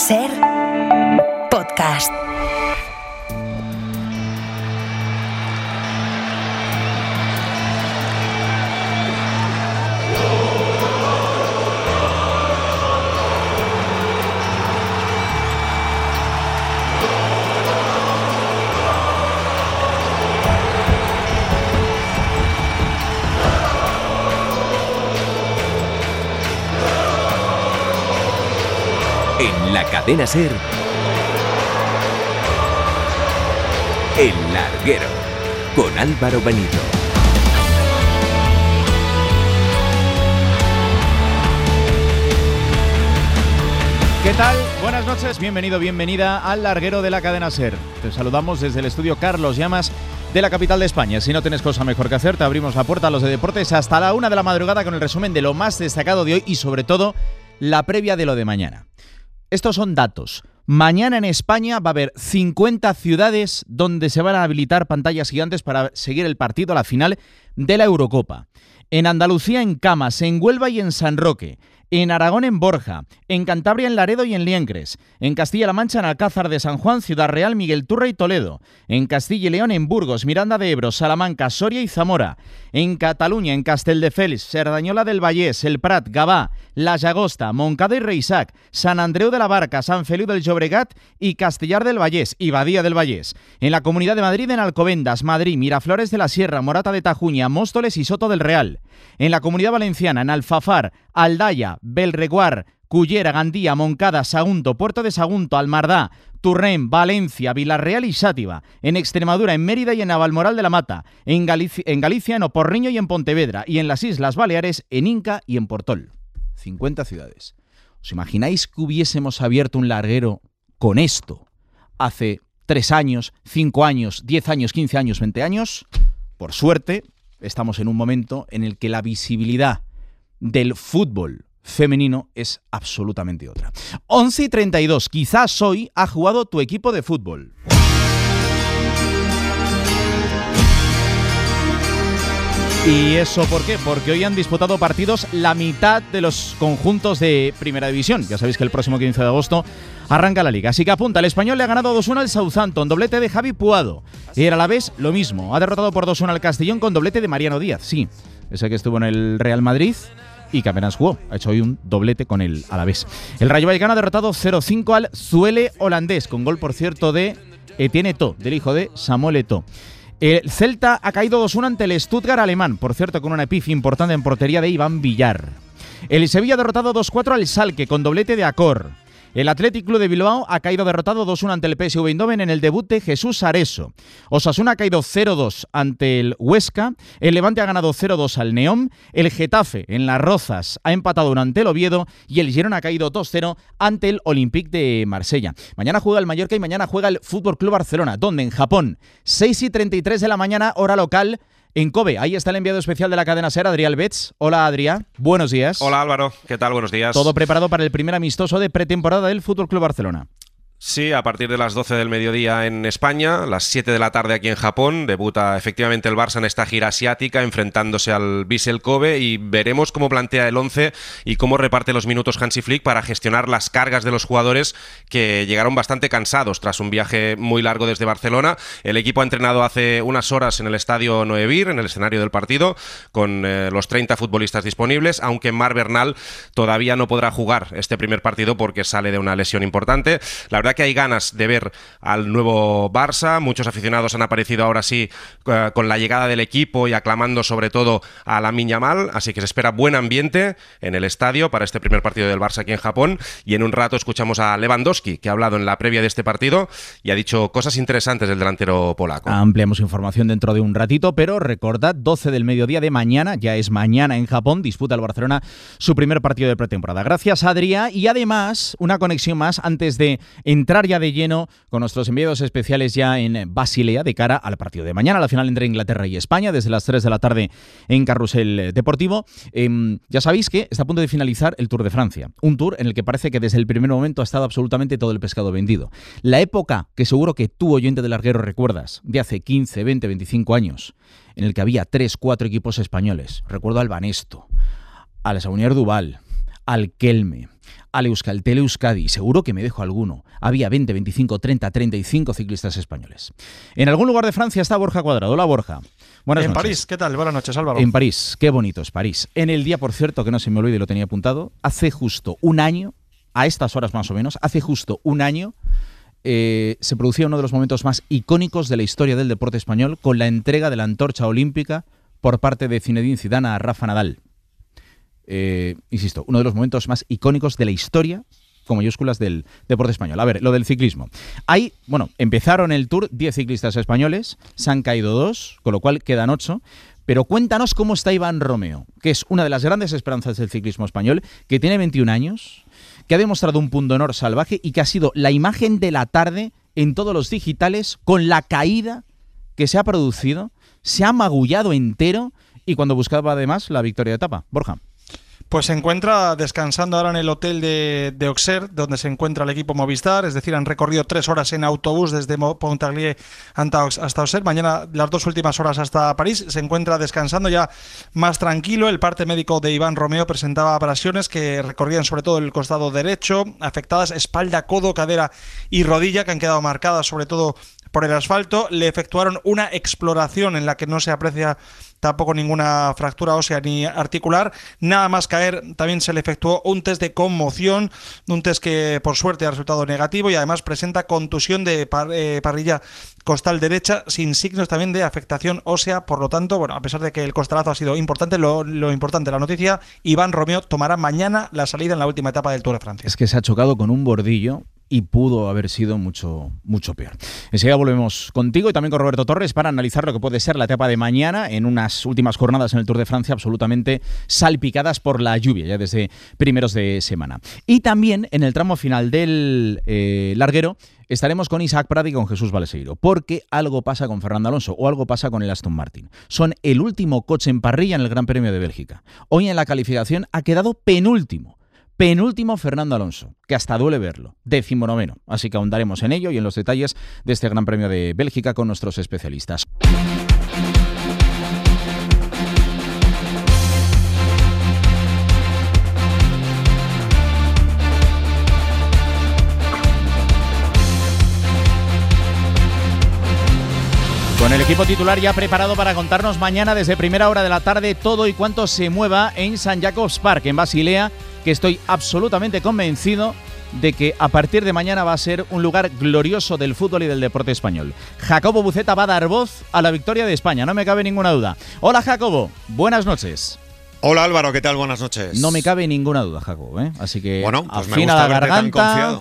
SER Podcast. En la cadena SER, El Larguero, con Álvaro Benito. ¿Qué tal? Buenas noches, bienvenido, bienvenida al Larguero de la cadena SER. Te saludamos desde el estudio Carlos Llamas de la capital de España. Si no tienes cosa mejor que hacer, te abrimos la puerta a los de deportes hasta la 1 de la madrugada con el resumen de lo más destacado de hoy y sobre todo la previa de lo de mañana. Estos son datos. Mañana en España va a haber 50 ciudades donde se van a habilitar pantallas gigantes para seguir el partido a la final de la Eurocopa. En Andalucía en Camas, en Huelva y en San Roque. En Aragón en Borja, en Cantabria en Laredo y en Liengres, en Castilla-La Mancha en Alcázar de San Juan, Ciudad Real, Miguel Turra y Toledo, en Castilla y León en Burgos, Miranda de Ebro, Salamanca, Soria y Zamora, en Cataluña en Castelldefels, Cerdañola del Vallès, El Prat, Gavà, La Llagosta, Montcada y Reixac, Sant Andreu de la Barca, Sant Feliu del Llobregat y Castellar del Vallès y Badía del Vallès. En la Comunidad de Madrid en Alcobendas, Madrid, Miraflores de la Sierra, Morata de Tajuña, Móstoles y Soto del Real. En la Comunidad Valenciana en Alfafar, Aldaya, Belreguard, Cullera, Gandía, Moncada, Sagunto, Puerto de Sagunto, Almardá, Turrén, Valencia, Vilarreal y Xàtiva. En Extremadura, en Mérida y en Navalmoral de la Mata. En Galicia, en Oporriño y en Pontevedra. Y en las Islas Baleares, en Inca y en Portol. 50 ciudades. ¿Os imagináis que hubiésemos abierto un larguero con esto hace 3 años, 5 años, 10 años, 15 años, 20 años? Por suerte, estamos en un momento en el que la visibilidad del fútbol femenino es absolutamente otra. 11:32. Quizás hoy ha jugado tu equipo de fútbol. ¿Y eso por qué? Porque hoy han disputado partidos la mitad de los conjuntos de Primera División. Ya sabéis que el próximo 15 de agosto arranca la Liga. Así que apunta, el Español le ha ganado 2-1 al Southampton, doblete de Javi Puado. Y el Alavés lo mismo, ha derrotado por 2-1 al Castellón con doblete de Mariano Díaz. Sí, ese que estuvo en el Real Madrid y que apenas jugó. Ha hecho hoy un doblete con el Alavés. El Rayo Vallecano ha derrotado 0-5 al Zwolle holandés, con gol, por cierto, de Etienne Eto'o, del hijo de Samuel Eto'o. El Celta ha caído 2-1 ante el Stuttgart alemán, por cierto, con una epifia importante en portería de Iván Villar. El Sevilla ha derrotado 2-4 al Schalke, con doblete de Acor. El Athletic Club de Bilbao ha caído derrotado 2-1 ante el PSV Eindhoven en el debut de Jesús Areso. Osasuna ha caído 0-2 ante el Huesca. El Levante ha ganado 0-2 al Neom. El Getafe en Las Rozas ha empatado 1 ante el Oviedo. Y el Girona ha caído 2-0 ante el Olympique de Marsella. Mañana juega el Mallorca y mañana juega el Fútbol Club Barcelona. ¿Dónde? En Japón. 6:33 de la mañana, hora local. En Kobe, ahí está el enviado especial de la cadena SER, Adrià Albets. Hola, Adrià. Buenos días. Hola, Álvaro. ¿Qué tal? Buenos días. Todo preparado para el primer amistoso de pretemporada del Fútbol Club Barcelona. Sí, a partir de las 12 del mediodía en España, las 7 de la tarde aquí en Japón, debuta efectivamente el Barça en esta gira asiática enfrentándose al Vissel Kobe y veremos cómo plantea el 11 y cómo reparte los minutos Hansi Flick para gestionar las cargas de los jugadores que llegaron bastante cansados tras un viaje muy largo desde Barcelona. El equipo ha entrenado hace unas horas en el estadio Noevir, en el escenario del partido, con los 30 futbolistas disponibles, aunque Marc Bernal todavía no podrá jugar este primer partido porque sale de una lesión importante. La verdad que hay ganas de ver al nuevo Barça. Muchos aficionados han aparecido ahora sí con la llegada del equipo y aclamando sobre todo a Lamine Yamal, así que se espera buen ambiente en el estadio para este primer partido del Barça aquí en Japón. Y en un rato escuchamos a Lewandowski, que ha hablado en la previa de este partido y ha dicho cosas interesantes del delantero polaco. Ampliamos información dentro de un ratito, pero recordad, 12 del mediodía de mañana, ya es mañana en Japón, disputa el Barcelona su primer partido de pretemporada. Gracias, Adrià, y además una conexión más antes de entrar ya de lleno con nuestros enviados especiales ya en Basilea de cara al partido de mañana, la final entre Inglaterra y España, desde las 3 de la tarde en Carrusel Deportivo. Ya sabéis que está a punto de finalizar el Tour de Francia, un tour en el que parece que desde el primer momento ha estado absolutamente todo el pescado vendido. La época que seguro que tú, oyente del Larguero, recuerdas, de hace 15, 20, 25 años, en el que había 3, 4 equipos españoles. Recuerdo al Banesto, al Saunier Duval, al Kelme, al Euskaltel Euskadi. Seguro que me dejo alguno. Había 20, 25, 30, 35 ciclistas españoles. En algún lugar de Francia está Borja Cuadrado. Hola, Borja. Buenas noches. En París, ¿qué tal? Buenas noches, Álvaro. En París, qué bonito es París. En el día, por cierto, que no se me olvide y lo tenía apuntado, hace justo un año, a estas horas más o menos, hace justo un año, se producía uno de los momentos más icónicos de la historia del deporte español con la entrega de la antorcha olímpica por parte de Zinedine Zidane a Rafa Nadal. Insisto, uno de los momentos más icónicos de la historia, con mayúsculas, del deporte español. A ver, lo del ciclismo. Empezaron el Tour 10 ciclistas españoles, se han caído 2, con lo cual quedan 8. Pero cuéntanos cómo está Iván Romeo, que es una de las grandes esperanzas del ciclismo español, que tiene 21 años, que ha demostrado un pundonor salvaje y que ha sido la imagen de la tarde en todos los digitales con la caída que se ha producido, se ha magullado entero y cuando buscaba además la victoria de etapa. Borja. Pues se encuentra descansando ahora en el hotel de Auxerre, donde se encuentra el equipo Movistar, es decir, han recorrido 3 horas en autobús desde Pontarlier hasta Auxerre, mañana las 2 últimas horas hasta París, se encuentra descansando ya más tranquilo. El parte médico de Iván Romeo presentaba abrasiones que recorrían sobre todo el costado derecho, afectadas espalda, codo, cadera y rodilla, que han quedado marcadas sobre todo por el asfalto. Le efectuaron una exploración en la que no se aprecia tampoco ninguna fractura ósea ni articular. Nada más caer, también se le efectuó un test de conmoción, un test que por suerte ha resultado negativo y además presenta contusión de parrilla costal derecha sin signos también de afectación ósea. Por lo tanto, bueno, a pesar de que el costalazo ha sido importante, lo importante, la noticia, Iván Romeo tomará mañana la salida en la última etapa del Tour de Francia. Es que se ha chocado con un bordillo y pudo haber sido mucho, mucho peor. Enseguida volvemos contigo y también con Roberto Torres para analizar lo que puede ser la etapa de mañana en unas últimas jornadas en el Tour de Francia absolutamente salpicadas por la lluvia ya desde primeros de semana. Y también en el tramo final del larguero estaremos con Isaac Prat y con Jesús Balaseiro, porque algo pasa con Fernando Alonso o algo pasa con el Aston Martin. Son el último coche en parrilla en el Gran Premio de Bélgica. Hoy en la calificación ha quedado penúltimo Fernando Alonso, que hasta duele verlo, 19º. Así que ahondaremos en ello y en los detalles de este Gran Premio de Bélgica con nuestros especialistas. Con el equipo titular ya preparado para contarnos mañana desde primera hora de la tarde todo y cuanto se mueva en St. Jacobs Park, en Basilea, que estoy absolutamente convencido de que a partir de mañana va a ser un lugar glorioso del fútbol y del deporte español. Jacobo Buceta va a dar voz a la victoria de España, no me cabe ninguna duda. Hola Jacobo, buenas noches. Hola Álvaro, ¿qué tal? Buenas noches. No me cabe ninguna duda, Jacobo, ¿eh? Así que bueno, pues afina la garganta.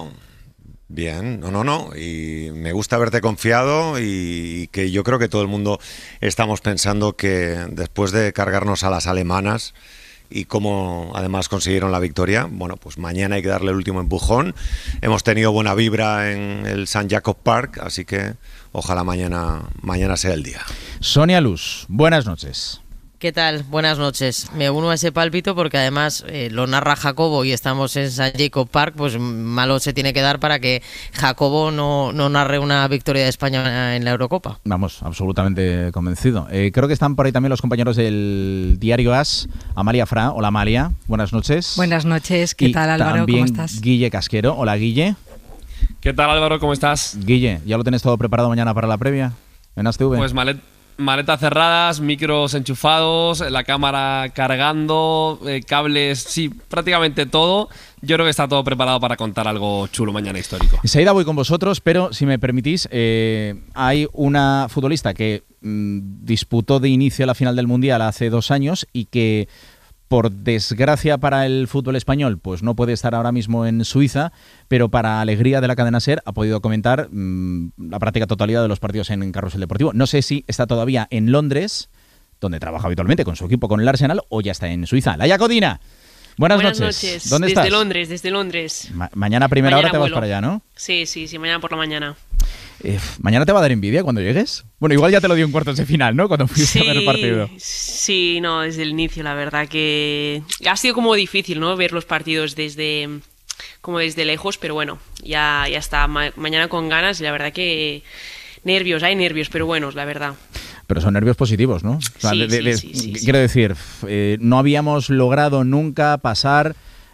Bien, no, y me gusta verte confiado y que yo creo que todo el mundo estamos pensando que después de cargarnos a las alemanas y cómo además consiguieron la victoria, bueno, pues mañana hay que darle el último empujón. Hemos tenido buena vibra en el St. Jacobs Park, así que ojalá mañana sea el día. Sonia Luz, buenas noches. ¿Qué tal? Buenas noches. Me uno a ese pálpito porque además lo narra Jacobo y estamos en St. Jacobs Park, pues malo se tiene que dar para que Jacobo no narre una victoria de España en la Eurocopa. Vamos, absolutamente convencido. Creo que están por ahí también los compañeros del diario AS, Amalia Fra. Hola Amalia, buenas noches. Buenas noches, ¿qué tal Álvaro? ¿Cómo estás? Guille Casquero. Hola Guille. ¿Qué tal Álvaro? ¿Cómo estás? Guille, ¿ya lo tenés todo preparado mañana para la previa en ASTV? Pues maletas cerradas, micros enchufados, la cámara cargando, cables, sí, prácticamente todo. Yo creo que está todo preparado para contar algo chulo mañana histórico. Enseguida voy con vosotros, pero si me permitís, hay una futbolista que disputó de inicio la final del Mundial hace 2 años y que, por desgracia para el fútbol español, pues no puede estar ahora mismo en Suiza, pero para alegría de la cadena SER ha podido comentar la práctica totalidad de los partidos en Carrusel Deportivo. No sé si está todavía en Londres, donde trabaja habitualmente con su equipo, con el Arsenal, o ya está en Suiza. Laia Codina, buenas noches. ¿Dónde estás? Desde Londres. Mañana a primera hora te vas para allá, ¿no? Sí, mañana por la mañana. ¿Mañana te va a dar envidia cuando llegues? Bueno, igual ya te lo dio en cuartos de final, ¿no? Cuando fuiste a ver el partido. Sí, no, desde el inicio, la verdad que ha sido como difícil, ¿no? Ver los partidos desde lejos, pero bueno, ya está. Mañana con ganas y la verdad que hay nervios, pero buenos, la verdad. Pero son nervios positivos, ¿no? O sea, sí. Quiero decir, no habíamos logrado nunca pasar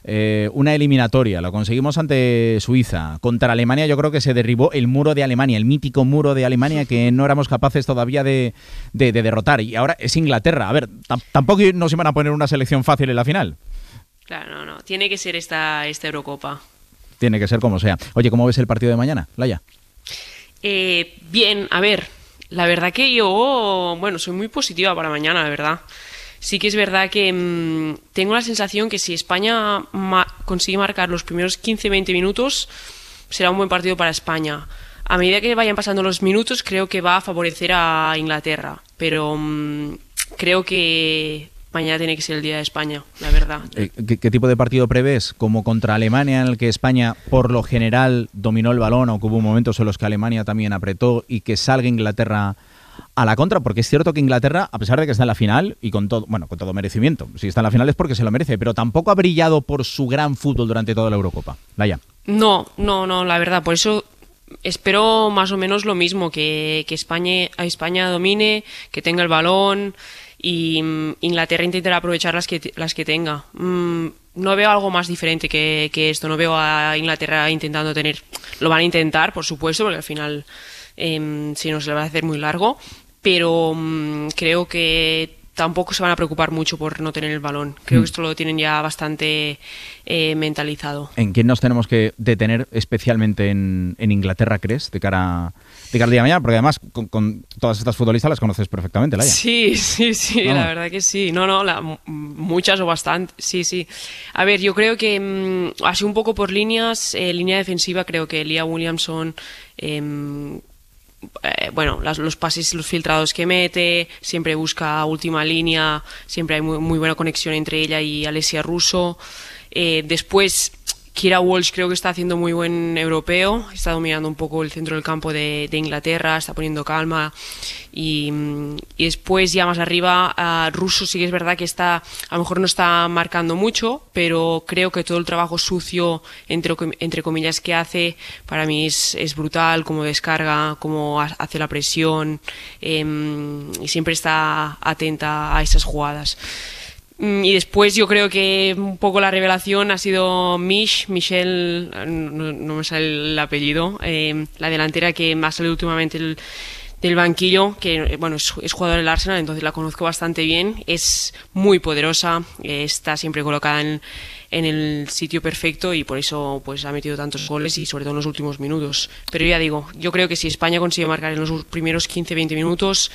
una eliminatoria, lo conseguimos ante Suiza. Contra Alemania yo creo que se derribó el muro de Alemania, el mítico muro de Alemania que no éramos capaces todavía de derrotar. Y ahora es Inglaterra. A ver, tampoco nos iban a poner una selección fácil en la final. Claro, no. Tiene que ser esta Eurocopa. Tiene que ser como sea. Oye, ¿cómo ves el partido de mañana, Laia? Bien, a ver, la verdad que yo, soy muy positiva para mañana, la verdad. Sí que es verdad que tengo la sensación que si España consigue marcar los primeros 15-20 minutos, será un buen partido para España. A medida que vayan pasando los minutos, creo que va a favorecer a Inglaterra, pero creo que mañana tiene que ser el día de España, la verdad. ¿Qué tipo de partido prevés? ¿Como contra Alemania, en el que España por lo general dominó el balón, o que hubo momentos en los que Alemania también apretó, y que salga Inglaterra a la contra? Porque es cierto que Inglaterra, a pesar de que está en la final, y con todo merecimiento, si está en la final es porque se lo merece, pero tampoco ha brillado por su gran fútbol durante toda la Eurocopa. Laia. No, la verdad, por eso espero más o menos lo mismo, que España domine, que tenga el balón, y Inglaterra intentará aprovechar las que tenga. No veo algo más diferente que esto. No veo a Inglaterra intentando tener... Lo van a intentar, por supuesto, porque al final si no se le va a hacer muy largo, pero creo que tampoco se van a preocupar mucho por no tener el balón. Creo que esto lo tienen ya bastante mentalizado. ¿En quién nos tenemos que detener especialmente en Inglaterra, crees, de cara al día de mañana? Porque además con todas estas futbolistas las conoces perfectamente, Laia. Sí, la verdad que sí. Muchas o bastantes, sí. A ver, yo creo que así un poco por líneas, línea defensiva, creo que Leah Williamson... los pases, los filtrados que mete, siempre busca última línea, siempre hay muy buena conexión entre ella y Alessia Russo. Después Kira Walsh creo que está haciendo muy buen europeo, está dominando un poco el centro del campo de Inglaterra, está poniendo calma, y después ya más arriba Russo sí que es verdad que a lo mejor no está marcando mucho, pero creo que todo el trabajo sucio entre comillas que hace para mí es brutal, como descarga, como hace la presión, y siempre está atenta a esas jugadas. Y después yo creo que un poco la revelación ha sido Michelle, no me sale el apellido, la delantera que me ha salido últimamente del banquillo, que es jugadora del Arsenal, entonces la conozco bastante bien, es muy poderosa, está siempre colocada en el sitio perfecto, y por eso pues ha metido tantos goles, y sobre todo en los últimos minutos. Pero ya digo, yo creo que si España consigue marcar en los primeros 15-20 minutos,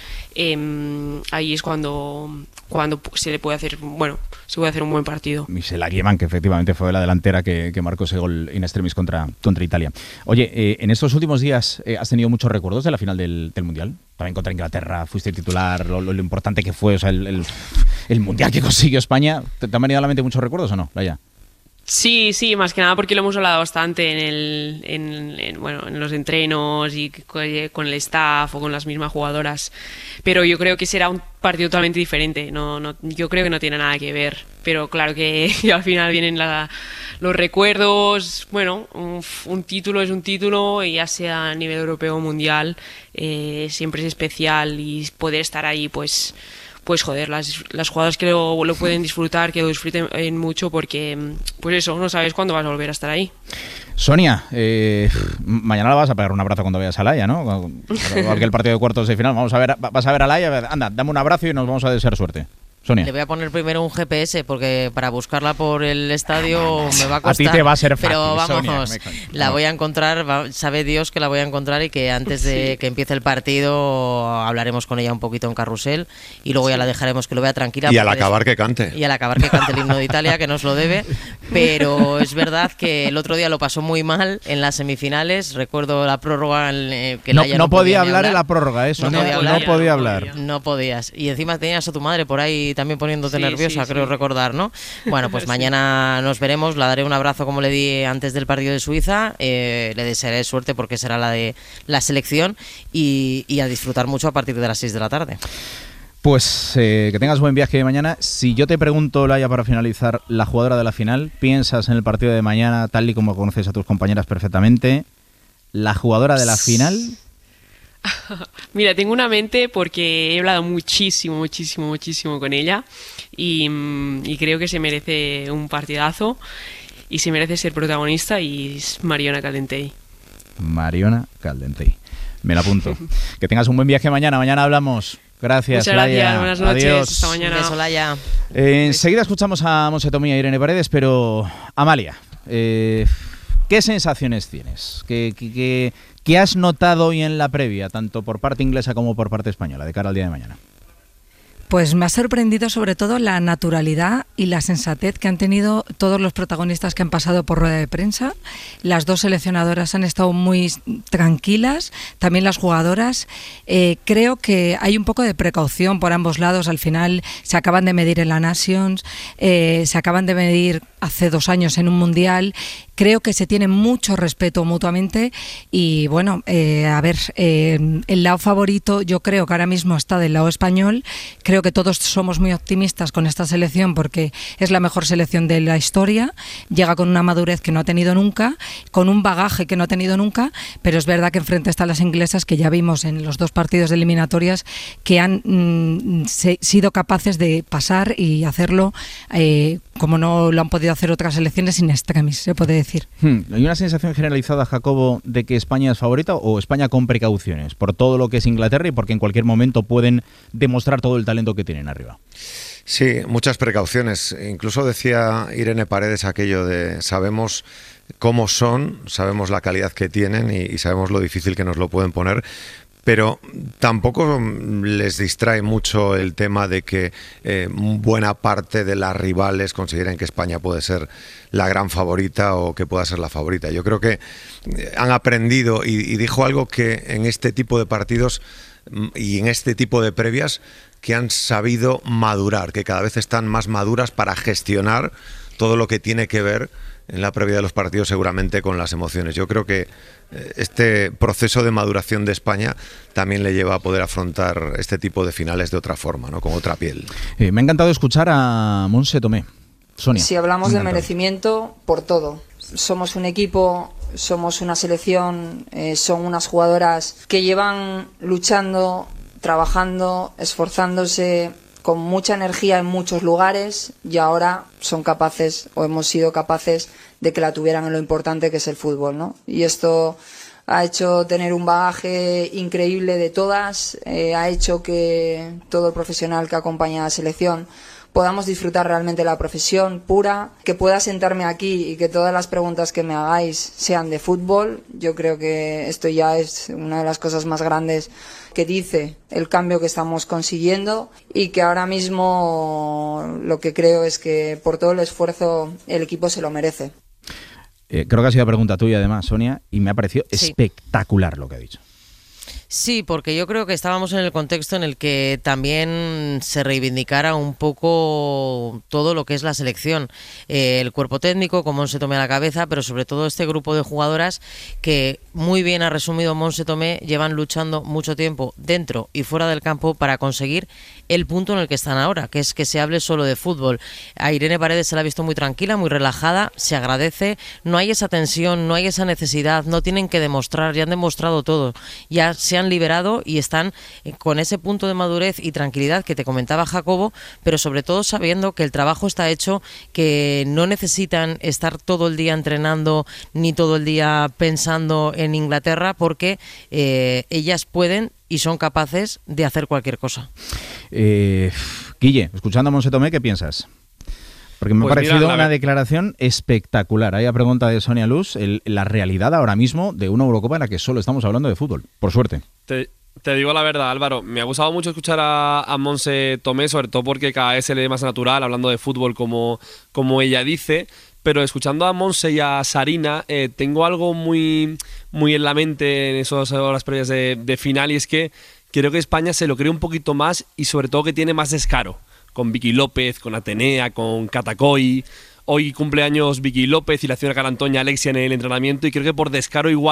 ahí es cuando se puede hacer un buen partido. Michelle Aguieman, que efectivamente fue la delantera que marcó ese gol in extremis contra Italia. Oye, en estos últimos días has tenido muchos recuerdos de la final del Mundial. También contra Inglaterra fuiste titular, lo importante que fue, o sea, el Mundial que consiguió España. ¿Te han venido a la mente muchos recuerdos o no, Laia? Sí, más que nada porque lo hemos hablado bastante en los entrenos y con el staff o con las mismas jugadoras. Pero yo creo que será un partido totalmente diferente. Yo creo que no tiene nada que ver. Pero claro que al final vienen los recuerdos. Bueno, un título es un título, y ya sea a nivel europeo o mundial, siempre es especial, y poder estar ahí, pues joder, las jugadoras que lo pueden disfrutar, que lo disfruten mucho, porque pues eso, no sabes cuándo vas a volver a estar ahí. Sonia, mañana la vas a pegar un abrazo cuando vayas a Laia, ¿no? Igual que el partido de cuartos de final. Vas a ver a Laia, anda, dame un abrazo y nos vamos a desear suerte. Sonia. Le voy a poner primero un GPS, porque para buscarla por el estadio me va a costar. A ti te va a ser fácil, pero vamos, Sonia, la voy a encontrar, sabe Dios que la voy a encontrar, y que antes de que empiece el partido hablaremos con ella un poquito en carrusel, y luego ya la dejaremos que lo vea tranquila. Y al acabar que cante. Y al acabar que cante el himno de Italia, que nos lo debe. Pero es verdad que el otro día lo pasó muy mal en las semifinales. Recuerdo la prórroga que Laia no podía hablar en la prórroga, eso. No podía hablar. No podías. Y encima tenías a tu madre por ahí también poniéndote nerviosa, creo recordar, ¿no? Bueno, pues mañana nos veremos, la daré un abrazo como le di antes del partido de Suiza, le desearé suerte porque será la de la selección, y a disfrutar mucho a partir de las 6 de la tarde. Pues que tengas buen viaje de mañana. Si yo te pregunto, Laia, para finalizar, la jugadora de la final, ¿piensas en el partido de mañana, tal y como conoces a tus compañeras perfectamente, la jugadora de la final? Mira, tengo una mente porque he hablado muchísimo con ella, y creo que se merece un partidazo, se merece ser protagonista, y es Mariona Caldentey. Mariona Caldentey. Me la apunto. Que tengas un buen viaje mañana. Mañana hablamos. Gracias, muchas gracias. Buenas noches. Adiós. Hasta mañana. Beso, Laia. Enseguida escuchamos a Monse Tomé y a Irene Paredes, pero Amalia, ¿qué sensaciones tienes? ¿Qué has notado hoy en la previa, tanto por parte inglesa como por parte española, de cara al día de mañana? Pues me ha sorprendido sobre todo la naturalidad y la sensatez que han tenido todos los protagonistas que han pasado por rueda de prensa. Las dos seleccionadoras han estado muy tranquilas, también las jugadoras. Creo que hay un poco de precaución por ambos lados. Al final se acaban de medir en la Nations, se acaban de medir hace 2 años en un Mundial. Creo que se tiene mucho respeto mutuamente y bueno, a ver, el lado favorito yo creo que ahora mismo está del lado español. Creo que todos somos muy optimistas con esta selección porque es la mejor selección de la historia, llega con una madurez que no ha tenido nunca, con un bagaje que no ha tenido nunca, pero es verdad que enfrente están las inglesas que ya vimos en los 2 partidos de eliminatorias que han sido capaces de pasar y hacerlo como no lo han podido hacer otras selecciones in extremis, se puede decir. ¿Hay una sensación generalizada, Jacobo, de que España es favorita o España con precauciones por todo lo que es Inglaterra y porque en cualquier momento pueden demostrar todo el talento que tienen arriba? Sí, muchas precauciones. Incluso decía Irene Paredes aquello de sabemos cómo son, sabemos la calidad que tienen y sabemos lo difícil que nos lo pueden poner. Pero tampoco les distrae mucho el tema de que buena parte de las rivales consideren que España puede ser la gran favorita o que pueda ser la favorita. Yo creo que han aprendido y dijo algo que en este tipo de partidos y en este tipo de previas que han sabido madurar, que cada vez están más maduras para gestionar todo lo que tiene que ver en la previa de los partidos seguramente con las emociones. Yo creo que este proceso de maduración de España también le lleva a poder afrontar este tipo de finales de otra forma, ¿no? Con otra piel. Me ha encantado escuchar a Monse Tomé. Sonia. Si hablamos de merecimiento, por todo. Somos un equipo, somos una selección, son unas jugadoras que llevan luchando, trabajando, esforzándose con mucha energía en muchos lugares y ahora son capaces o hemos sido capaces de que la tuvieran en lo importante que es el fútbol, ¿no? Y esto ha hecho tener un bagaje increíble de todas, ha hecho que todo el profesional que acompaña a la selección podamos disfrutar realmente la profesión pura, que pueda sentarme aquí y que todas las preguntas que me hagáis sean de fútbol. Yo creo que esto ya es una de las cosas más grandes que dice el cambio que estamos consiguiendo y que ahora mismo lo que creo es que por todo el esfuerzo el equipo se lo merece. Creo que ha sido pregunta tuya además, Sonia, y me ha parecido espectacular lo que ha dicho. Sí, porque yo creo que estábamos en el contexto en el que también se reivindicara un poco todo lo que es la selección, el cuerpo técnico, como Monse Tomé a la cabeza, pero sobre todo este grupo de jugadoras que muy bien ha resumido Monse Tomé, llevan luchando mucho tiempo dentro y fuera del campo para conseguir el punto en el que están ahora, que es que se hable solo de fútbol. A Irene Paredes se la ha visto muy tranquila, muy relajada, se agradece, no hay esa tensión, no hay esa necesidad, no tienen que demostrar, ya han demostrado todo, ya se han liberado y están con ese punto de madurez y tranquilidad que te comentaba Jacobo, pero sobre todo sabiendo que el trabajo está hecho, que no necesitan estar todo el día entrenando ni todo el día pensando en Inglaterra, porque ellas pueden y son capaces de hacer cualquier cosa. Guille, escuchando a Monse Tomé, ¿qué piensas? Porque me ha parecido una declaración espectacular. Ahí la pregunta de Sonia Luz, la realidad ahora mismo de una Eurocopa en la que solo estamos hablando de fútbol, por suerte. Te digo la verdad, Álvaro, me ha gustado mucho escuchar a Monse Tomé, sobre todo porque cada vez se le ve más natural, hablando de fútbol como ella dice, pero escuchando a Monse y a Sarina, tengo algo muy, muy en la mente en esas horas previas de final, y es que creo que España se lo cree un poquito más y sobre todo que tiene más descaro. Con Vicky López, con Atenea, con Catacoy. Hoy cumpleaños Vicky López y la señora Carantoña Alexia en el entrenamiento y creo que por descaro igual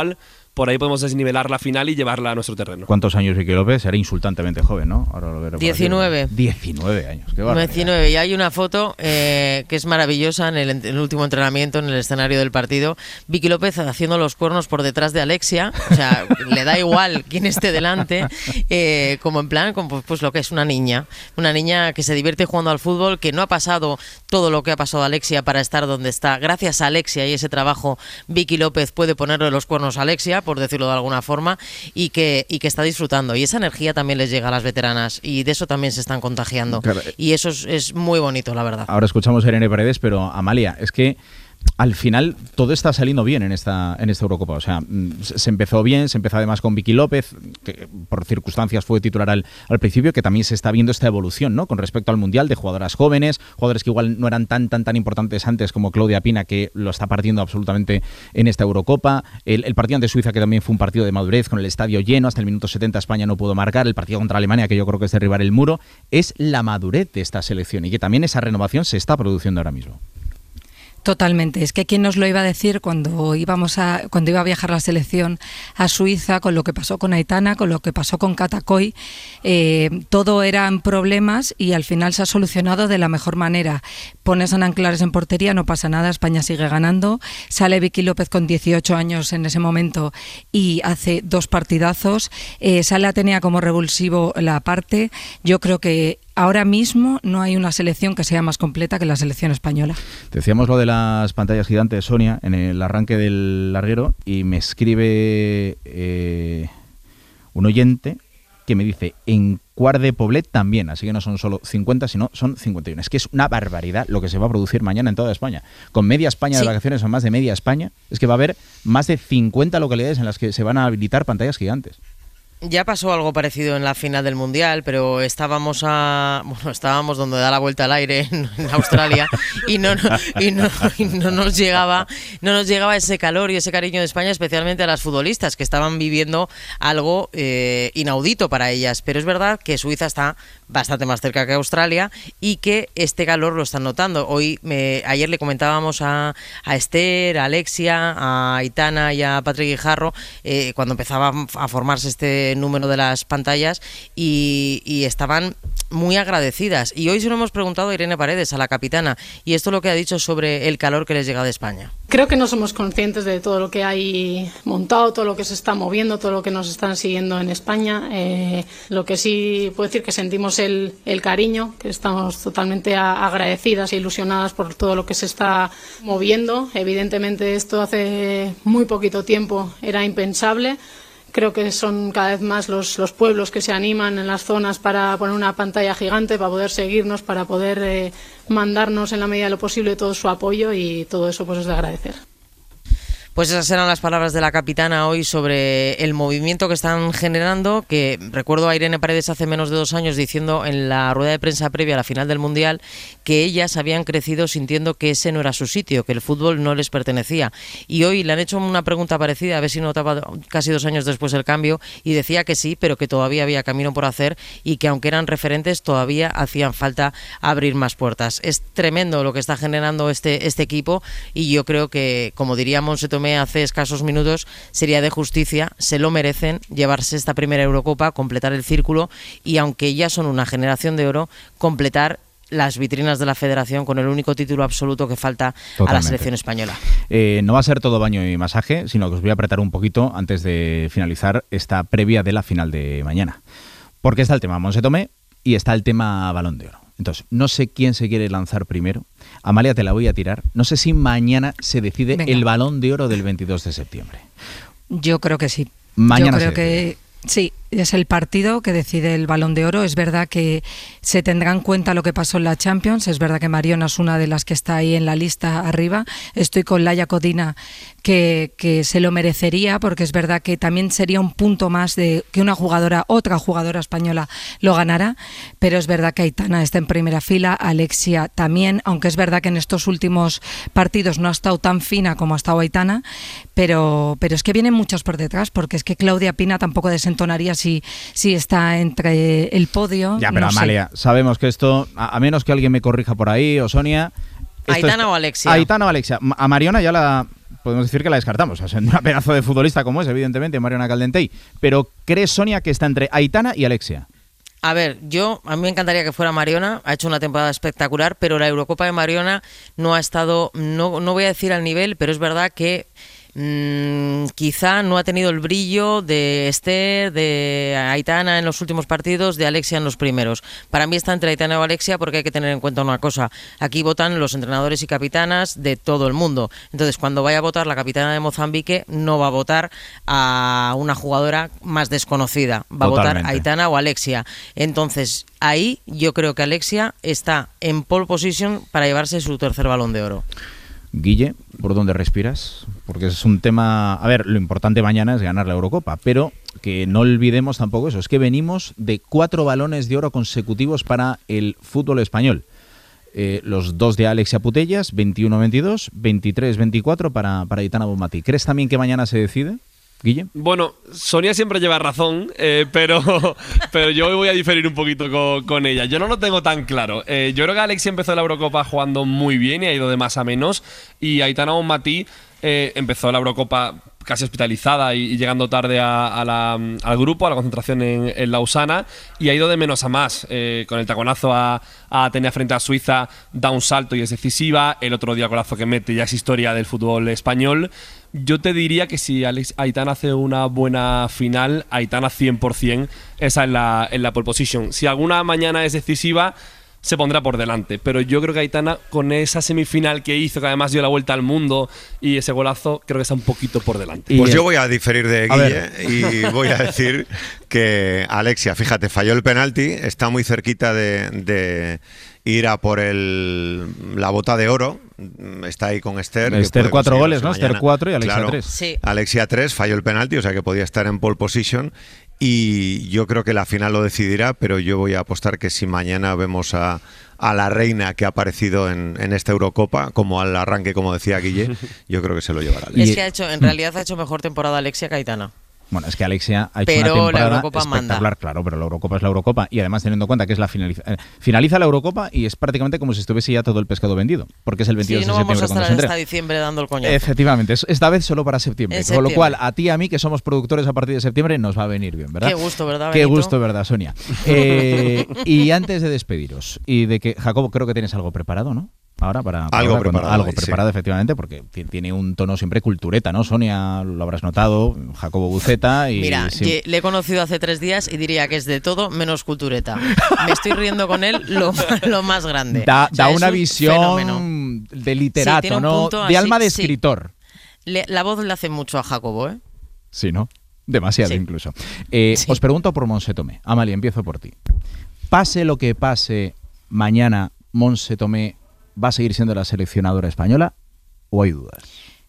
por ahí podemos desnivelar la final y llevarla a nuestro terreno. ¿Cuántos años Vicky López? Era insultantemente joven, ¿no? Ahora lo veré 19. 19 años, qué barbaridad. 19, y hay una foto que es maravillosa en el último entrenamiento, en el escenario del partido. Vicky López haciendo los cuernos por detrás de Alexia, o sea, le da igual quién esté delante, como en plan, como pues lo que es una niña que se divierte jugando al fútbol, que no ha pasado todo lo que ha pasado Alexia para estar donde está. Gracias a Alexia y ese trabajo, Vicky López puede ponerle los cuernos a Alexia, por decirlo de alguna forma, y que está disfrutando. Y esa energía también les llega a las veteranas, y de eso también se están contagiando. Claro. Y eso es muy bonito, la verdad. Ahora escuchamos a Irene Paredes, pero Amalia, es que al final todo está saliendo bien en esta Eurocopa. O sea, se empezó bien, se empezó además con Vicky López, que por circunstancias fue titular al principio, que también se está viendo esta evolución, ¿no? Con respecto al Mundial, de jugadoras jóvenes, jugadores que igual no eran tan importantes antes, como Claudia Pina, que lo está partiendo absolutamente en esta Eurocopa. El partido ante Suiza, que también fue un partido de madurez, con el estadio lleno, hasta el minuto 70 España no pudo marcar. El partido contra Alemania, que yo creo que es derribar el muro, es la madurez de esta selección, y que también esa renovación se está produciendo ahora mismo. Totalmente. Es que quién nos lo iba a decir cuando iba a viajar la selección a Suiza, con lo que pasó con Aitana, con lo que pasó con Catacoy, todo eran problemas y al final se ha solucionado de la mejor manera. Pones a Anclares en portería, no pasa nada, España sigue ganando. Sale Vicky López con 18 años en ese momento y hace 2 partidazos. Sale Atenea como revulsivo la parte. Yo creo que ahora mismo no hay una selección que sea más completa que la selección española. Decíamos lo de las pantallas gigantes, Sonia, en el arranque del larguero, y me escribe un oyente que me dice, en Quart de Poblet también, así que no son solo 50, sino son 51. Es que es una barbaridad lo que se va a producir mañana en toda España. Con media España de vacaciones, o más de media España, es que va a haber más de 50 localidades en las que se van a habilitar pantallas gigantes. Ya pasó algo parecido en la final del Mundial, pero estábamos donde da la vuelta al aire, en Australia, y no nos llegaba ese calor y ese cariño de España, especialmente a las futbolistas, que estaban viviendo algo inaudito para ellas. Pero es verdad que Suiza está bastante más cerca que Australia y que este calor lo están notando. Ayer le comentábamos a Esther, a Alexia, a Aitana y a Patrick Guijarro, cuando empezaba a formarse este número de las pantallas, y estaban muy agradecidas. Y hoy se lo hemos preguntado a Irene Paredes, a la capitana, y esto es lo que ha dicho sobre el calor que les llega de España. Creo que no somos conscientes de todo lo que hay montado, todo lo que se está moviendo, todo lo que nos están siguiendo en España. Lo que sí puedo decir que sentimos el cariño, que estamos totalmente agradecidas e ilusionadas por todo lo que se está moviendo. Evidentemente esto hace muy poquito tiempo era impensable. Creo que son cada vez más los pueblos que se animan en las zonas para poner una pantalla gigante, para poder seguirnos, para poder mandarnos en la medida de lo posible todo su apoyo, y todo eso pues es de agradecer. Pues esas eran las palabras de la capitana hoy sobre el movimiento que están generando, que recuerdo a Irene Paredes hace menos de 2 años diciendo en la rueda de prensa previa a la final del Mundial que ellas habían crecido sintiendo que ese no era su sitio, que el fútbol no les pertenecía. Y hoy le han hecho una pregunta parecida, a ver si notaba casi 2 años después el cambio, y decía que sí, pero que todavía había camino por hacer y que aunque eran referentes todavía hacían falta abrir más puertas. Es tremendo lo que está generando este equipo, y yo creo que, como diría Montse Tomé hace escasos minutos, sería de justicia, se lo merecen, llevarse esta primera Eurocopa, completar el círculo, y aunque ya son una generación de oro, completar las vitrinas de la federación con el único título absoluto que falta a la selección española. No va a ser todo baño y masaje, sino que os voy a apretar un poquito antes de finalizar esta previa de la final de mañana. Porque está el tema Montse Tomé y está el tema Balón de Oro. Entonces, no sé quién se quiere lanzar primero. Amalia, te la voy a tirar. No sé si mañana se decide el Balón de Oro del 22 de septiembre. Yo creo que sí. Mañana yo creo que sí, es el partido que decide el Balón de Oro. Es verdad que se tendrá en cuenta lo que pasó en la Champions. Es verdad que Mariona es una de las que está ahí en la lista arriba. Estoy con Laia Codina, que se lo merecería, porque es verdad que también sería un punto más de que otra jugadora española lo ganara. Pero es verdad que Aitana está en primera fila, Alexia también, aunque es verdad que en estos últimos partidos no ha estado tan fina como ha estado Aitana, pero es que vienen muchos por detrás, porque es que Claudia Pina tampoco desentonaría si está entre el podio. Ya, pero no, Amalia, sabemos que esto, a menos que alguien me corrija por ahí, o Sonia... ¿Aitana o Alexia? Aitana o Alexia. A Mariona ya podemos decir que la descartamos. O sea, un pedazo de futbolista como es, evidentemente, Mariona Caldentey. Pero ¿crees, Sonia, que está entre Aitana y Alexia? A ver, a mí me encantaría que fuera Mariona, ha hecho una temporada espectacular, pero la Eurocopa de Mariona no ha estado, no voy a decir al nivel, pero es verdad que quizá no ha tenido el brillo de Esther, de Aitana en los últimos partidos, de Alexia en los primeros. Para mí está entre Aitana o Alexia porque hay que tener en cuenta una cosa. Aquí votan los entrenadores y capitanas de todo el mundo. Entonces, cuando vaya a votar la capitana de Mozambique, no va a votar a una jugadora más desconocida. Va a votar a Aitana o Alexia. Entonces, ahí yo creo que Alexia está en pole position para llevarse su tercer Balón de Oro. Guille, ¿por dónde respiras? Porque es un tema... A ver, lo importante mañana es ganar la Eurocopa, pero que no olvidemos tampoco eso, es que venimos de 4 balones de oro consecutivos para el fútbol español. Los 2 de Alexia Putellas, 21-22, 23-24 para Aitana Bonmatí. ¿Crees también que mañana se decide, Guille? Bueno, Sonia siempre lleva razón, pero yo hoy voy a diferir un poquito con ella. Yo no lo tengo tan claro. Yo creo que Alexia empezó la Eurocopa jugando muy bien y ha ido de más a menos. Y Aitana Bonmatí empezó la Eurocopa casi hospitalizada y llegando tarde al grupo, a la concentración en Lausana, y ha ido de menos a más. Con el taconazo a Atenea frente a Suiza da un salto y es decisiva. El otro día golazo que mete ya es historia del fútbol español. Yo te diría que si Aitana hace una buena final, Aitana 100% esa en la pole position. Si alguna mañana es decisiva, se pondrá por delante, pero yo creo que Aitana, con esa semifinal que hizo, que además dio la vuelta al mundo y ese golazo, creo que está un poquito por delante. Pues yo voy a diferir de Guille y voy a decir que Alexia, fíjate, falló el penalti, está muy cerquita de ir a por la bota de oro. Está ahí con Esther. Esther 4 goles, ¿no? Esther 4 y Alexia 3. Sí. Alexia 3, falló el penalti, o sea que podía estar en pole position. Y yo creo que la final lo decidirá, pero yo voy a apostar que si mañana vemos a la reina que ha aparecido en esta Eurocopa, como al arranque, como decía Guille, yo creo que se lo llevará Alexia. Es que en realidad ha hecho mejor temporada Alexia que Aitana. Bueno, es que Alexia ha hecho una temporada espectacular, manda. Claro, pero la Eurocopa es la Eurocopa y además teniendo en cuenta que es finaliza la Eurocopa y es prácticamente como si estuviese ya todo el pescado vendido, porque es el 22 de septiembre cuando se entrega. Sí, no vamos a estar hasta diciembre dando el coñazo. Efectivamente, esta vez solo para septiembre, con lo cual a ti y a mí, que somos productores a partir de septiembre, nos va a venir bien, ¿verdad? Qué gusto, ¿verdad, Qué Benito? gusto, ¿verdad, Sonia? Y antes de despediros y de que, Jacobo, creo que tienes algo preparado, ¿no? Ahora algo preparado, efectivamente, porque tiene un tono siempre cultureta, ¿no? Sonia, lo habrás notado, Jacobo Buceta y... Mira, le he conocido hace 3 días y diría que es de todo menos cultureta. Me estoy riendo con él lo más grande. Da una visión de literato, sí, ¿no? De alma de escritor. Sí. La voz le hace mucho a Jacobo, ¿eh? Sí, ¿no? Demasiado incluso. Os pregunto por Montse Tomé. Amalia, empiezo por ti. Pase lo que pase mañana, Montse Tomé ¿va a seguir siendo la seleccionadora española o hay dudas?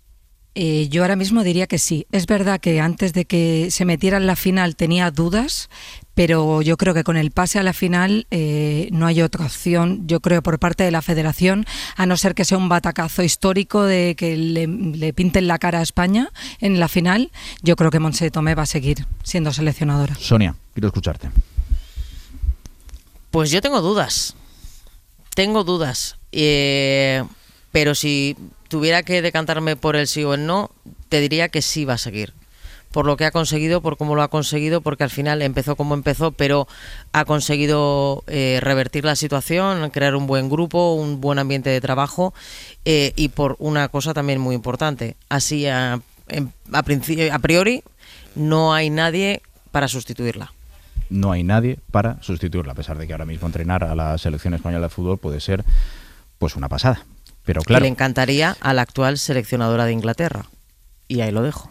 Yo ahora mismo diría que sí. Es verdad que antes de que se metiera en la final tenía dudas, pero yo creo que con el pase a la final no hay otra opción, yo creo, por parte de la federación, a no ser que sea un batacazo histórico de que le pinten la cara a España en la final. Yo creo que Montse Tomé va a seguir siendo seleccionadora. Sonia, quiero escucharte. Pues yo tengo dudas. Pero si tuviera que decantarme por el sí o el no, te diría que sí va a seguir. Por lo que ha conseguido, por cómo lo ha conseguido, porque al final empezó como empezó, pero ha conseguido revertir la situación, crear un buen grupo, un buen ambiente de trabajo y por una cosa también muy importante. Así, a priori, no hay nadie para sustituirla. No hay nadie para sustituirla, a pesar de que ahora mismo entrenar a la selección española de fútbol puede ser pues una pasada. Pero claro, que le encantaría a la actual seleccionadora de Inglaterra. Y ahí lo dejo.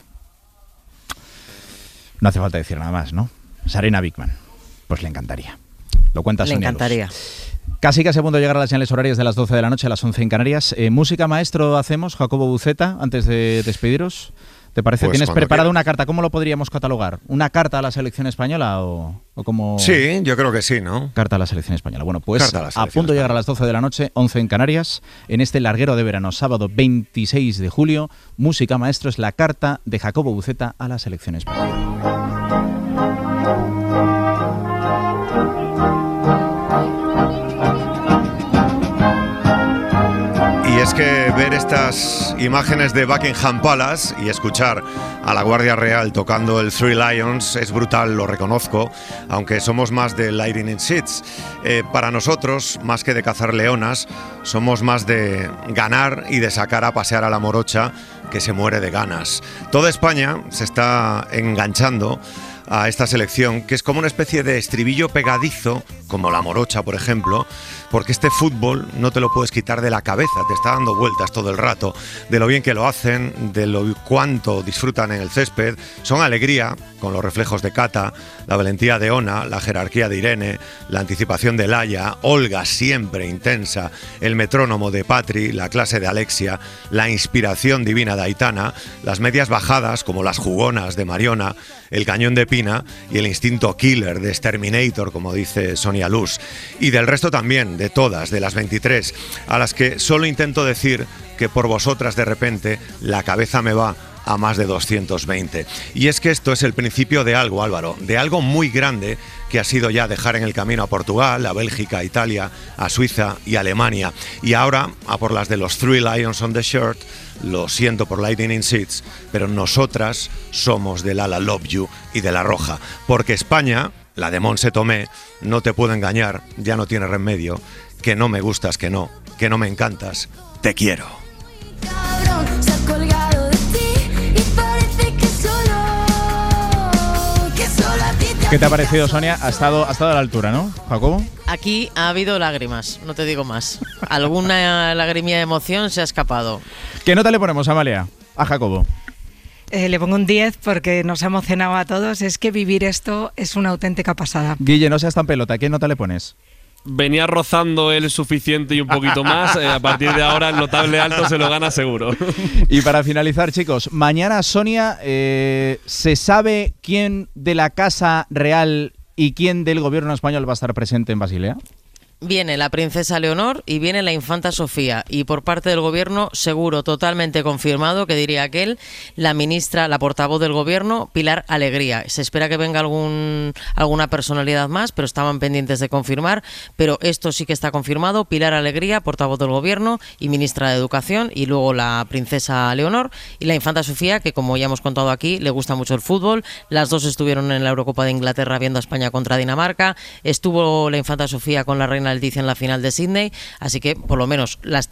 No hace falta decir nada más, ¿no? Sarina Wiegman, pues le encantaría. Lo cuenta Sonia. Le encantaría. Luz. Casi a punto de llegar a las señales horarias de las 12 de la noche, a las 11 en Canarias. ¿Música maestro hacemos, Jacobo Buceta, antes de despediros? ¿Te parece? Pues ¿tienes preparada una carta? ¿Cómo lo podríamos catalogar? ¿Una carta a la selección española o como...? Sí, yo creo que sí, ¿no? Carta a la selección española. Bueno, pues a punto de llegar a las 12 de la noche, 11 en Canarias, en este larguero de verano, sábado 26 de julio, Música Maestro es la carta de Jacobo Buceta a la selección española. es que ver estas imágenes de Buckingham Palace y escuchar a la Guardia Real tocando el Three Lions es brutal, lo reconozco, aunque somos más de Lightning Seeds. Para nosotros, más que de cazar leonas, somos más de ganar y de sacar a pasear a la morocha que se muere de ganas. Toda España se está enganchando a esta selección, que es como una especie de estribillo pegadizo, como la morocha, por ejemplo, porque este fútbol no te lo puedes quitar de la cabeza, te está dando vueltas todo el rato, de lo bien que lo hacen, de lo cuánto disfrutan en el césped. Son alegría, con los reflejos de Cata, la valentía de Ona, la jerarquía de Irene, la anticipación de Laia, Olga siempre intensa, el metrónomo de Patri, la clase de Alexia, la inspiración divina de Aitana, las medias bajadas como las jugonas de Mariona, el cañón de Pina y el instinto killer de Exterminator, como dice Sonia Luz. Y del resto también, de todas, de las 23, a las que solo intento decir que por vosotras de repente la cabeza me va a más de 220. Y es que esto es el principio de algo, Álvaro, de algo muy grande que ha sido ya dejar en el camino a Portugal, a Bélgica, a Italia, a Suiza y a Alemania. Y ahora a por las de los Three Lions on the Shirt. Lo siento por Lightning Seeds, pero nosotras somos del ala Love You y de la roja, porque España, la de Montse Tomé, no te puedo engañar, ya no tiene remedio, que no me gustas, que no me encantas, te quiero. ¿Qué te ha parecido, Sonia? Ha estado a la altura, ¿no, Jacobo? Aquí ha habido lágrimas, no te digo más. Alguna lagrimilla de emoción se ha escapado. ¿Qué nota le ponemos, Amalia, a Jacobo? Le pongo un 10 porque nos ha emocionado a todos. Es que vivir esto es una auténtica pasada. Guille, no seas tan pelota. ¿Qué nota le pones? Venía rozando el suficiente y un poquito más. A partir de ahora el notable alto se lo gana seguro. Y para finalizar, chicos, mañana, Sonia, ¿se sabe quién de la Casa Real y quién del gobierno español va a estar presente en Basilea? Viene la princesa Leonor y viene la infanta Sofía, y por parte del gobierno seguro, totalmente confirmado, que diría aquel, la ministra, la portavoz del gobierno, Pilar Alegría. Se espera que venga alguna personalidad más, pero estaban pendientes de confirmar, pero esto sí que está confirmado: Pilar Alegría, portavoz del gobierno y ministra de Educación, y luego la princesa Leonor y la infanta Sofía, que como ya hemos contado aquí, le gusta mucho el fútbol. Las dos estuvieron en la Eurocopa de Inglaterra viendo a España contra Dinamarca, estuvo la infanta Sofía con la reina Leticia en la final de Sydney, así que por lo menos las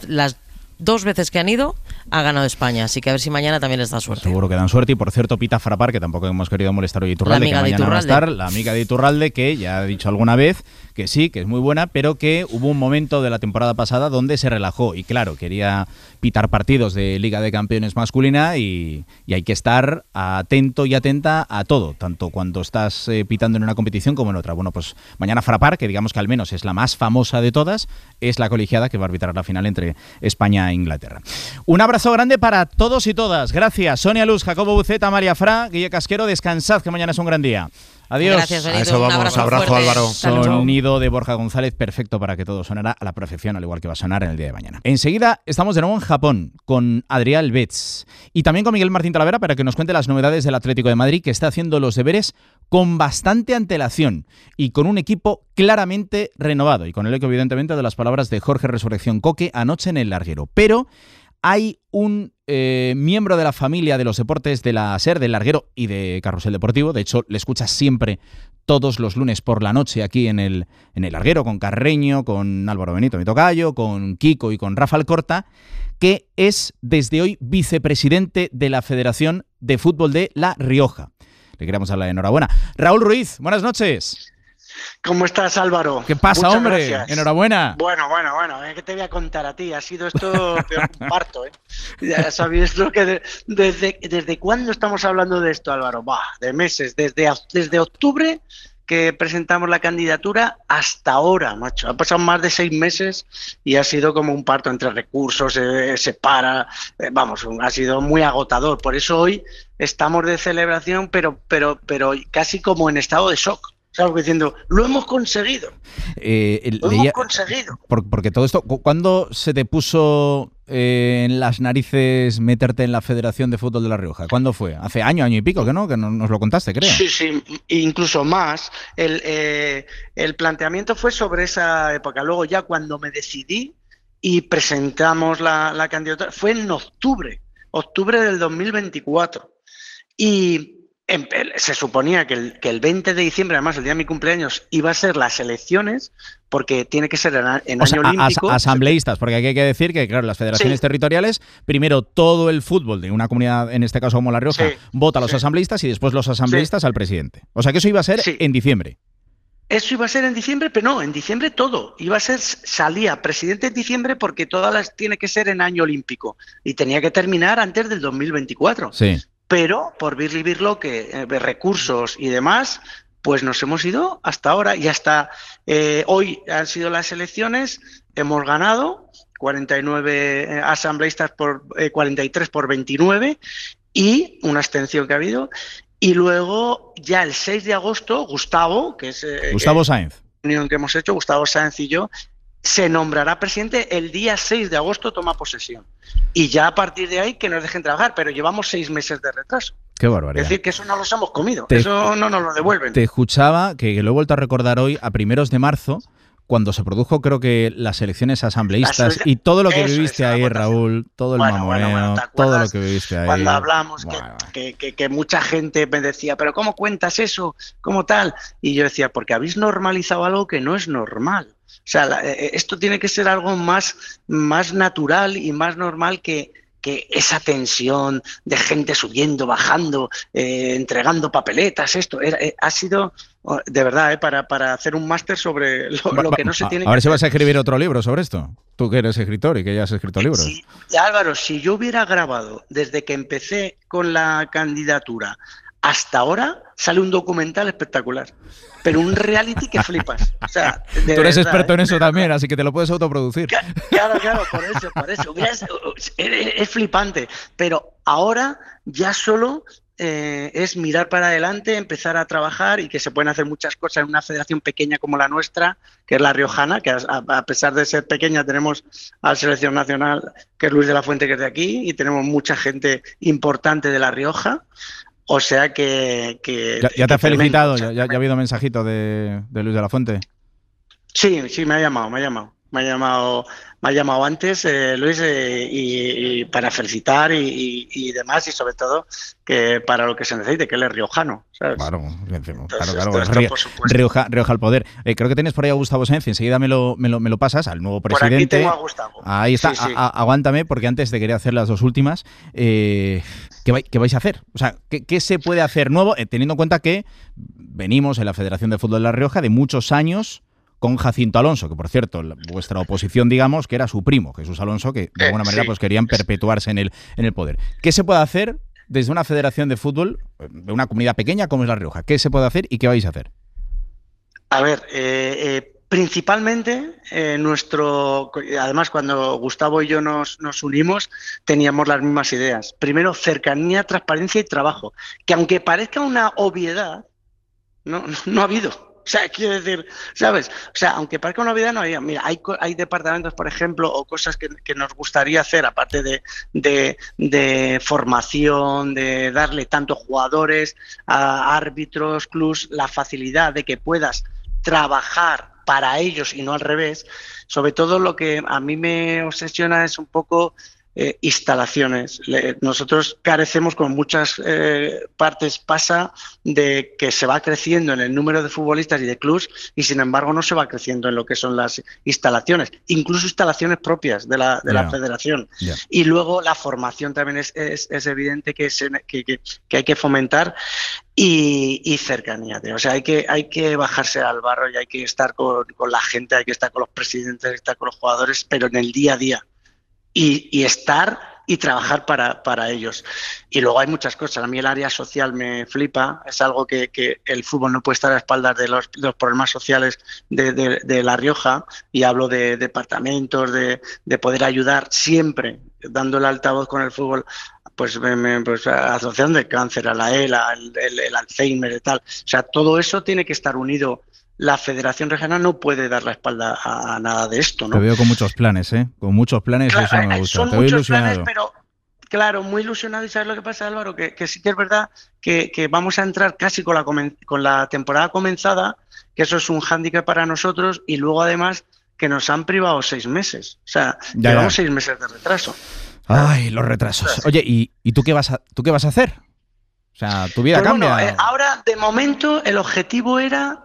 2 veces que han ido ha ganado España, así que a ver si mañana también les da suerte. Seguro que dan suerte. Y por cierto, Pita Frapar, que tampoco hemos querido molestar hoy, Iturralde, que mañana va a estar, la amiga de Iturralde, que ya ha dicho alguna vez que sí, que es muy buena, pero que hubo un momento de la temporada pasada donde se relajó y claro, quería pitar partidos de Liga de Campeones masculina y hay que estar atento y atenta a todo, tanto cuando estás pitando en una competición como en otra. Bueno, pues mañana Frapar, que digamos que al menos es la más famosa de todas, es la colegiada que va a arbitrar la final entre España e Inglaterra. Un abrazo grande para todos y todas. Gracias, Sonia Luz, Jacobo Buceta, María Fra, Guille Casquero. Descansad, que mañana es un gran día. Adiós. Gracias, Benito. A eso vamos. Abrazo, Álvaro. Sonido de Borja González, perfecto para que todo sonara a la perfección, al igual que va a sonar en el día de mañana. Enseguida estamos de nuevo en Japón con Adrián Betts y también con Miguel Martín Talavera para que nos cuente las novedades del Atlético de Madrid, que está haciendo los deberes con bastante antelación y con un equipo claramente renovado y con el eco, evidentemente, de las palabras de Jorge Resurrección Coque anoche en el Larguero. Pero hay un miembro de la familia de los deportes de la SER, del Larguero y de Carrusel Deportivo. De hecho, le escuchas siempre todos los lunes por la noche aquí en el Larguero, con Carreño, con Álvaro Benito, mi tocayo, con Kiko y con Rafa Alcorta, que es desde hoy vicepresidente de la Federación de Fútbol de La Rioja. Le queremos dar la enhorabuena. Raúl Ruiz, buenas noches. ¿Cómo estás, Álvaro? ¿Qué pasa, Muchas hombre? Gracias. Enhorabuena. Bueno, ¿qué te voy a contar a ti? Ha sido esto peor que un parto, ¿eh? Ya sabéis lo que desde cuándo estamos hablando de esto, Álvaro. De meses, desde octubre que presentamos la candidatura hasta ahora, macho. Ha pasado más de 6 meses y ha sido como un parto entre recursos, se para, ha sido muy agotador. Por eso hoy estamos de celebración, pero casi como en estado de shock. ¿Sabes? Diciendo, lo hemos conseguido. Hemos conseguido. Porque todo esto, ¿cuándo se te puso en las narices meterte en la Federación de Fútbol de La Rioja? ¿Cuándo fue? Hace año y pico, que no nos lo contaste, creo. Sí, incluso más. El planteamiento fue sobre esa época. Luego ya cuando me decidí y presentamos la candidatura. Fue en octubre del 2024. Y se suponía que el 20 de diciembre, además el día de mi cumpleaños, iba a ser las elecciones, porque tiene que ser en año olímpico. Asambleístas, porque aquí hay que decir que, claro, las federaciones territoriales, primero todo el fútbol de una comunidad, en este caso como La Rioja, vota a los asambleístas y después los asambleístas al presidente. O sea que eso iba a ser en diciembre. Eso iba a ser en diciembre, pero no, en diciembre todo. Salía presidente en diciembre porque todas las tiene que ser en año olímpico y tenía que terminar antes del 2024. Sí. Pero por birloque, recursos y demás, pues nos hemos ido hasta ahora y hasta hoy han sido las elecciones, hemos ganado 49 asambleístas por 43 por 29 y una abstención que ha habido. Y luego ya el 6 de agosto, Gustavo, que es Gustavo Sáenz, reunión que hemos hecho, Gustavo Sáenz y yo, se nombrará presidente el día 6 de agosto, toma posesión. Y ya a partir de ahí que nos dejen trabajar, pero llevamos 6 meses de retraso. Qué barbaridad. Es decir, que eso no los hemos comido, eso no nos lo devuelven. Te escuchaba, que lo he vuelto a recordar hoy, a primeros de marzo, cuando se produjo, creo que las elecciones asambleístas y todo lo que viviste ahí, Raúl, todo el mamoneo, todo lo que viviste ahí. Cuando hablamos que mucha gente me decía, pero ¿cómo cuentas eso? ¿Cómo tal? Y yo decía, porque habéis normalizado algo que no es normal. O sea, esto tiene que ser algo más natural y más normal que esa tensión de gente subiendo, bajando, entregando papeletas. Esto ha sido, de verdad, para hacer un máster sobre lo que no se tiene que hacer. A ver si vas a escribir otro libro sobre esto. Tú que eres escritor y que ya has escrito libros. Sí, Álvaro, si yo hubiera grabado desde que empecé con la candidatura hasta ahora, sale un documental espectacular. Pero un reality que flipas. O sea, tú eres experto en eso también, así que te lo puedes autoproducir. Claro, por eso. Es flipante. Pero ahora ya solo es mirar para adelante, empezar a trabajar y que se pueden hacer muchas cosas en una federación pequeña como la nuestra, que es la riojana, que a pesar de ser pequeña tenemos a la selección nacional, que es Luis de la Fuente, que es de aquí, y tenemos mucha gente importante de La Rioja. O sea que ¿Ya te ha felicitado? ¿Ya ha habido mensajito de Luis de la Fuente? Sí, me ha llamado antes Luis y para felicitar y demás, y sobre todo que para lo que se necesite, que él es riojano, ¿sabes? Claro, Rioja al poder. Creo que tienes por ahí a Gustavo Sáenz, enseguida me lo pasas, al nuevo presidente. Por aquí tengo a Gustavo. Ahí está, sí. Aguántame, porque antes te quería hacer las dos últimas. ¿Qué vais a hacer? O sea, ¿qué se puede hacer nuevo, teniendo en cuenta que venimos en la Federación de Fútbol de La Rioja de muchos años con Jacinto Alonso, que por cierto, vuestra oposición, digamos, que era su primo, Jesús Alonso, que de alguna manera pues querían perpetuarse en el poder. ¿Qué se puede hacer desde una federación de fútbol de una comunidad pequeña como es La Rioja? ¿Qué se puede hacer y qué vais a hacer? A ver, principalmente además cuando Gustavo y yo nos unimos teníamos las mismas ideas. Primero, cercanía, transparencia y trabajo, que aunque parezca una obviedad, no ha habido. O sea, quiero decir, ¿sabes? O sea, aunque parezca una obviedad, no había. Mira, hay departamentos, por ejemplo, o cosas que nos gustaría hacer, aparte de formación, de darle tanto jugadores, a árbitros, clubs, la facilidad de que puedas trabajar para ellos y no al revés. Sobre todo lo que a mí me obsesiona es un poco instalaciones. Nosotros carecemos, con muchas partes pasa, de que se va creciendo en el número de futbolistas y de clubs y sin embargo no se va creciendo en lo que son las instalaciones, incluso instalaciones propias de la federación. Y luego la formación también es evidente que hay que fomentar y cercanía. O sea, hay que bajarse al barro y hay que estar con la gente, hay que estar con los presidentes, hay que estar con los jugadores, pero en el día a día. Y estar y trabajar para ellos. Y luego hay muchas cosas. A mí el área social me flipa. Es algo que el fútbol no puede estar a espaldas de los problemas sociales de La Rioja. Y hablo de departamentos, de poder ayudar siempre, dando el altavoz con el fútbol, pues a la Asociación del Cáncer, a la ELA, el Alzheimer y tal. O sea, todo eso tiene que estar unido. La Federación Regional no puede dar la espalda a nada de esto, ¿no? Te veo con muchos planes, ¿eh? Con muchos planes, claro, eso me gusta. Son Te veo muchos ilusionado. planes, pero claro, muy ilusionado. ¿Y sabes lo que pasa, Álvaro? Que sí que es verdad que vamos a entrar casi con la temporada comenzada, que eso es un hándicap para nosotros, y luego además que nos han privado 6 meses. O sea, llevamos 6 meses de retraso. Ay, los retrasos. Oye, ¿y tú qué vas a hacer? O sea, tu vida cambia. Bueno, ahora, de momento, el objetivo era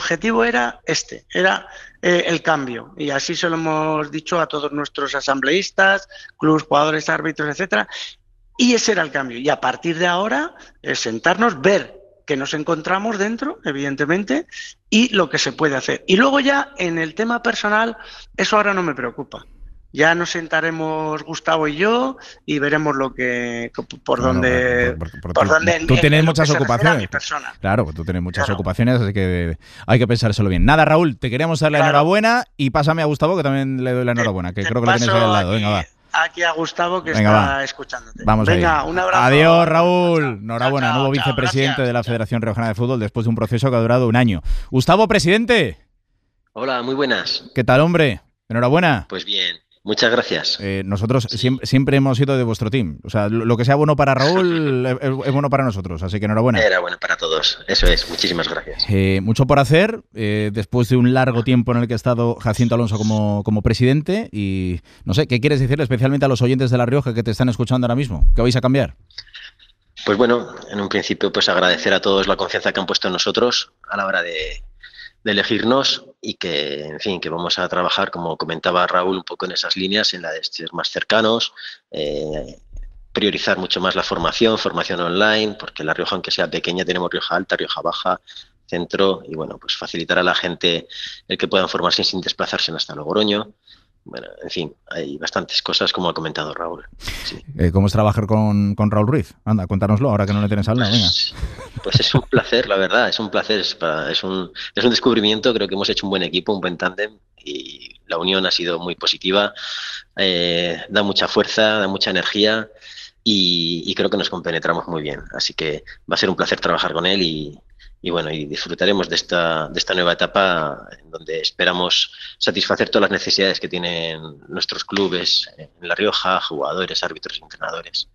el cambio. Y así se lo hemos dicho a todos nuestros asambleístas, clubes, jugadores, árbitros, etcétera. Y ese era el cambio. Y a partir de ahora, sentarnos, ver que nos encontramos dentro, evidentemente, y lo que se puede hacer. Y luego ya, en el tema personal, eso ahora no me preocupa. Ya nos sentaremos Gustavo y yo y veremos por dónde tú tienes muchas ocupaciones. Claro, tú tienes muchas ocupaciones, así que hay que pensárselo bien. Nada, Raúl, te queríamos dar la enhorabuena y pásame a Gustavo, que también le doy la enhorabuena, que creo que lo tienes ahí al lado. Venga, va. Aquí a Gustavo, que está escuchándote. Vamos Venga, ahí. Un abrazo. Adiós, Raúl. Enhorabuena, nuevo vicepresidente de la Federación Riojana de Fútbol después de un proceso que ha durado 1 año. Gustavo, presidente. Hola, muy buenas. ¿Qué tal, hombre? Enhorabuena. Pues bien. Muchas gracias. Nosotros siempre hemos sido de vuestro team. O sea, lo que sea bueno para Raúl es bueno para nosotros, así que enhorabuena. Era bueno para todos, eso es. Muchísimas gracias. Mucho por hacer, después de un largo tiempo en el que ha estado Jacinto Alonso como presidente. Y no sé, ¿qué quieres decirle especialmente a los oyentes de La Rioja que te están escuchando ahora mismo? ¿Qué vais a cambiar? Pues bueno, en un principio pues agradecer a todos la confianza que han puesto en nosotros a la hora de elegirnos y que, en fin, que vamos a trabajar, como comentaba Raúl, un poco en esas líneas, en la de ser más cercanos, priorizar mucho más la formación online, porque La Rioja, aunque sea pequeña, tenemos Rioja Alta, Rioja Baja, Centro, y bueno, pues facilitar a la gente el que puedan formarse sin desplazarse hasta Logroño. Bueno, en fin, hay bastantes cosas, como ha comentado Raúl. Sí. ¿Cómo es trabajar con Raúl Ruiz? Anda, cuéntanoslo, ahora que no le tienes al lado. Venga. Pues es un placer, la verdad, es un placer, es un descubrimiento. Creo que hemos hecho un buen equipo, un buen tándem, y la unión ha sido muy positiva. Da mucha fuerza, da mucha energía, y creo que nos compenetramos muy bien. Así que va a ser un placer trabajar con él y bueno, y disfrutaremos de esta nueva etapa en donde esperamos satisfacer todas las necesidades que tienen nuestros clubes en La Rioja, jugadores, árbitros y entrenadores.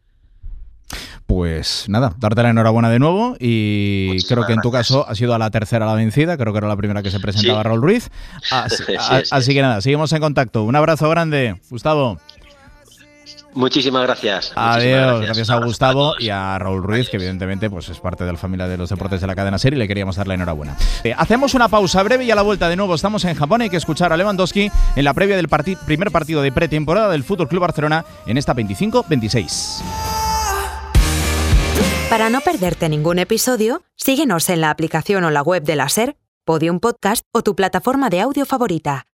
Pues nada, darte la enhorabuena de nuevo y muchísimas creo que en tu caso ha sido a la tercera la vencida, creo que era la primera que se presentaba Raúl Ruiz. Así que nada, seguimos en contacto. Un abrazo grande, Gustavo. Muchísimas gracias. Adiós, gracias a Gustavo y a Raúl Ruiz, que evidentemente pues es parte de la familia de los deportes de la cadena SER y le queríamos dar la enhorabuena. Hacemos una pausa breve y a la vuelta de nuevo estamos en Japón. Hay que escuchar a Lewandowski en la previa del primer partido de pretemporada del FC Barcelona en esta 25-26. Para no perderte ningún episodio, síguenos en la aplicación o la web de la SER, Podium Podcast o tu plataforma de audio favorita.